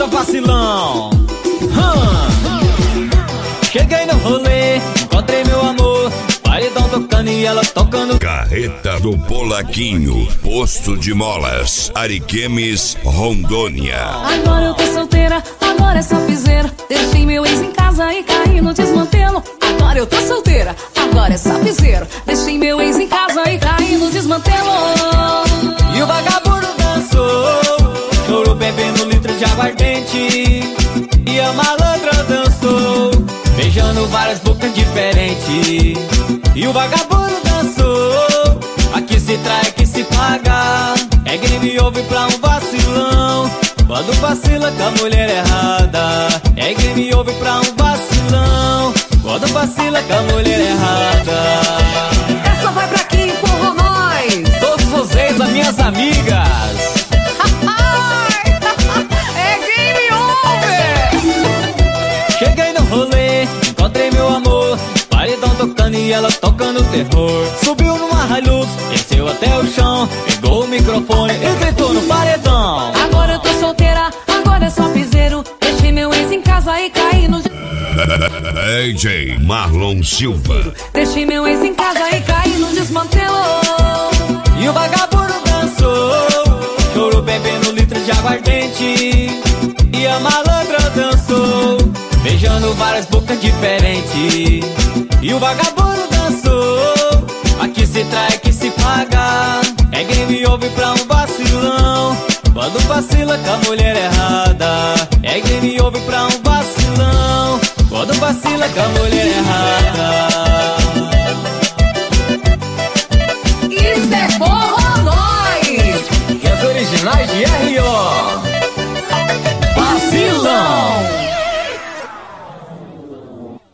Bora vacilão. Cheguei no rolê, encontrei meu amor, paredão tocando e ela tocando. Carreta do Polaquinho, posto de molas, Ariquemes, Rondônia. Agora eu tô solteira, agora é só piseiro. Deixei meu ex em casa e caí no desmantelo. Agora eu tô solteira, agora é só piseiro. Deixei meu ex em casa e caí no desmantelo. E o vagabundo dançou, chorou bebendo litro de aguardente. E a malandra dançou, beijando várias bocas diferentes. E o vagabundo dançou, aqui se trai, aqui se paga. É que me ouve pra um vacilão, quando vacila com a mulher errada. É que me ouve pra um vacilão, quando vacila com a mulher errada. Essa vai pra quem empurra nós? Todos vocês, as minhas amigas. É game over! Cheguei no rolê, encontrei meu amor, paredão tocando e ela tocando terror. Subiu numa Hilux, desceu até o chão, pegou o microfone e gritou no paredão. Agora eu tô solteira, agora é só piseiro. Deixei meu ex em casa e caí no... DJ Marlon Silva. Deixei meu ex em casa e caí no desmantelo. E o vagabundo dançou, chorou bebendo litro de aguardente. E a malandra dançou, beijando várias bocas diferentes. E o vagabundo dançou, aqui se trai, aqui se paga. É game over pra um vacilão, quando vacila com a mulher errada. É game over pra um vacilão, quando vacila com a mulher errada.